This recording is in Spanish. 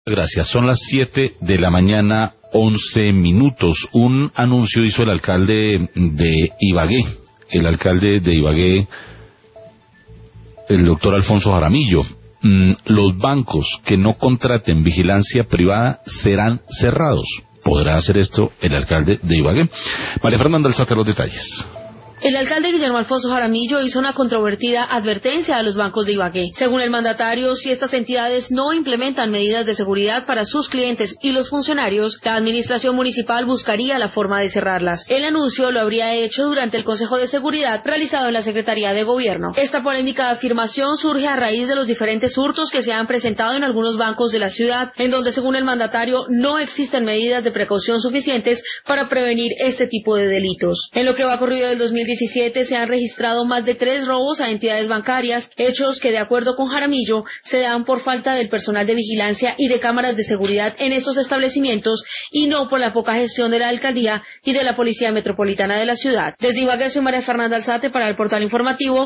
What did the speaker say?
Gracias, son las 7 de la mañana, 11 minutos. Un anuncio hizo el alcalde de Ibagué. El alcalde de Ibagué, el doctor Alfonso Jaramillo. Los bancos que no contraten vigilancia privada serán cerrados. ¿Podrá hacer esto el alcalde de Ibagué? María Fernanda Alzate, los detalles. El alcalde Guillermo Alfonso Jaramillo hizo una controvertida advertencia a los bancos de Ibagué. Según el mandatario, si estas entidades no implementan medidas de seguridad para sus clientes y los funcionarios, la administración municipal buscaría la forma de cerrarlas. El anuncio lo habría hecho durante el Consejo de Seguridad realizado en la Secretaría de Gobierno. Esta polémica afirmación surge a raíz de los diferentes hurtos que se han presentado en algunos bancos de la ciudad, en donde, según el mandatario, no existen medidas de precaución suficientes para prevenir este tipo de delitos. En lo que va corrido del 2017 se han registrado más de 3 robos a entidades bancarias, hechos que, de acuerdo con Jaramillo, se dan por falta del personal de vigilancia y de cámaras de seguridad en estos establecimientos y no por la poca gestión de la alcaldía y de la Policía Metropolitana de la ciudad. Desde Ibagué, soy María Fernanda Alzate para el Portal Informativo.